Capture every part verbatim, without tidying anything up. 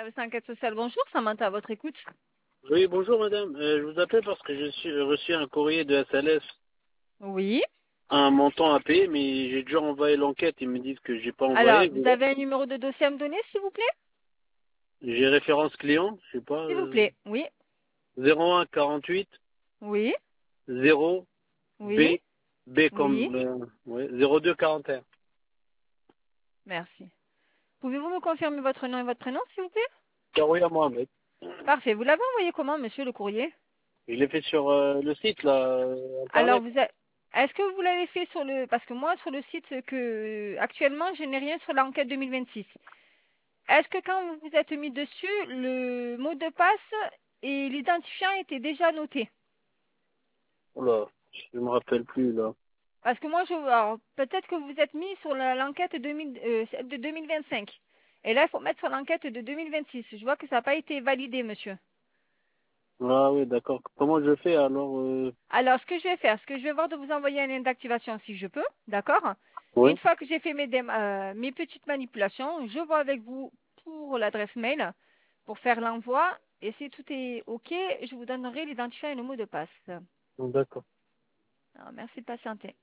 service d'enquête sociale, bonjour, Samantha, à votre écoute. Oui, bonjour madame. Euh, je vous appelle parce que j'ai su- reçu un courrier de S L S, Oui. un montant à payer, mais j'ai déjà envoyé l'enquête. Ils me disent que j'ai pas Alors, envoyé. vous avez un numéro de dossier à me donner, s'il vous plaît? J'ai référence client, je sais pas, S'il vous euh, plaît. Oui. zéro un quarante-huit Oui. zéro Oui. B B Oui. comme euh, ouais, zéro deux quarante et un. Merci. Pouvez-vous me confirmer votre nom et votre prénom, s'il vous plaît? Karouya Mohamed. Parfait. Vous l'avez envoyé comment, monsieur, le courrier? Je l'ai fait sur euh, le site là, euh, Alors, internet. vous a- est-ce que vous l'avez fait sur le... Parce que moi, sur le site que... Actuellement, je n'ai rien sur l'enquête deux mille vingt-six. Est-ce que quand vous vous êtes mis dessus, le mot de passe et l'identifiant étaient déjà notés? Oula, je me rappelle plus là. Parce que moi, je, alors, peut-être que vous êtes mis sur la- l'enquête deux mille, euh, celle de deux mille vingt-cinq. Et là, il faut mettre sur l'enquête de deux mille vingt-six. Je vois que ça n'a pas été validé, monsieur. Ah oui, d'accord. Comment je fais alors euh... Alors, ce que je vais faire, ce que je vais voir de vous envoyer un lien d'activation si je peux, d'accord? Ouais, Une fois que j'ai fait mes, dém- euh, mes petites manipulations, je vois avec vous pour l'adresse mail, pour faire l'envoi. Et si tout est OK, je vous donnerai l'identifiant et le mot de passe. d'accord. Alors, merci de patienter.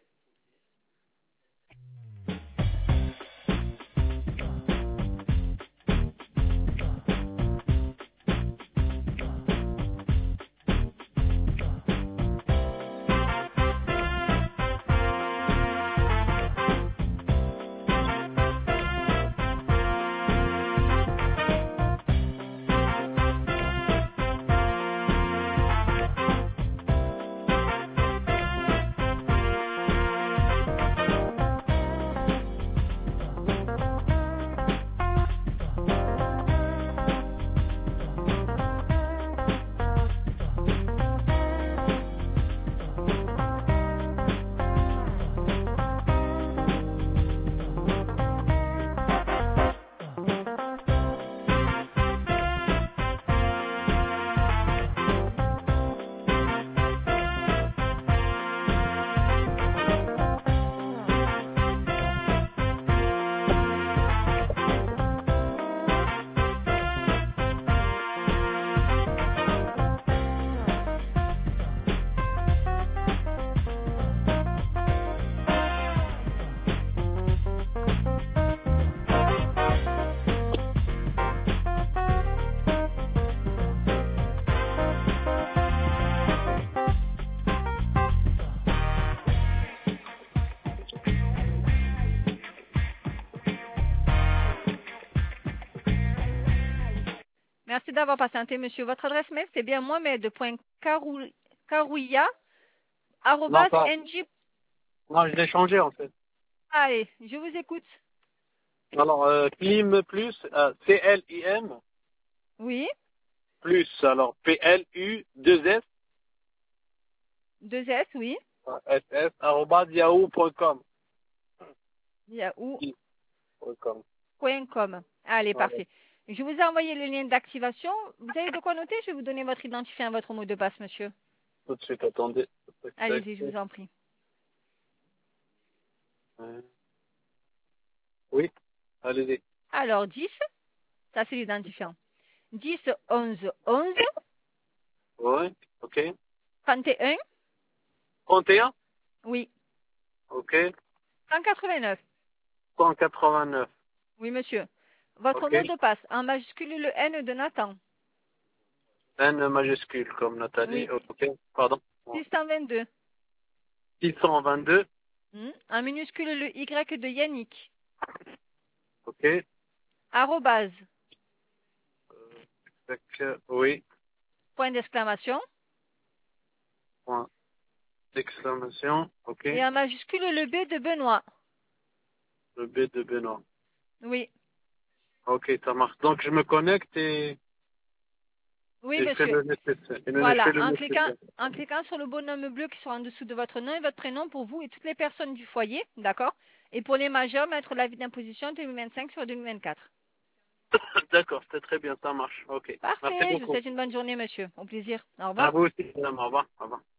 Merci d'avoir patienté, monsieur. Votre adresse mail, c'est bien Non, pas. mohamed.karouya.ng. Non, je l'ai changé en fait. Allez, je vous écoute. Alors, euh, Clim plus, euh, C L I M, Oui, plus, alors P L U deux S, deux S, oui. euh, S S, arobase yahoo point com. Yahoo Point com. point com. Allez, Voilà. parfait. Je vous ai envoyé le lien d'activation. Vous avez de quoi noter? Je vais vous donner votre identifiant, votre mot de passe, monsieur. Tout de suite, attendez. Tac, tac, Allez-y, je tac. vous en prie. Euh, Oui, allez-y. Alors, dix, ça c'est l'identifiant. dix, onze, onze, Oui, ok. trente et un, trente et un, oui. ok. cent quatre-vingt-neuf, cent quatre-vingt-neuf, oui, monsieur. Votre ok. mot de passe, en majuscule le N de Nathan. N majuscule, comme Nathalie, Oui. ok. Pardon. six cent vingt-deux. six cent vingt-deux, Hmm. En minuscule le Y de Yannick. ok. Arrobase. Tac, oui, Point d'exclamation. point d'exclamation, ok. Et en majuscule le B de Benoît. Le B de Benoît. Oui. Ok, ça marche. Donc je me connecte et, Oui, et je fais monsieur. le nécessaire. Et le- je fais Voilà. le En cliquant, nécessaire. en cliquant sur le bonhomme bleu qui sera en dessous de votre nom et votre prénom pour vous et toutes les personnes du foyer. D'accord? Et pour les majeurs, mettre l'avis d'imposition deux mille vingt-cinq sur deux mille vingt-quatre. D'accord, c'est très bien, ça marche. Ok. Merci Parfait. Je vous beaucoup. souhaite une bonne journée, monsieur. Au plaisir. Au À revoir. vous aussi, madame. Au revoir. Au revoir.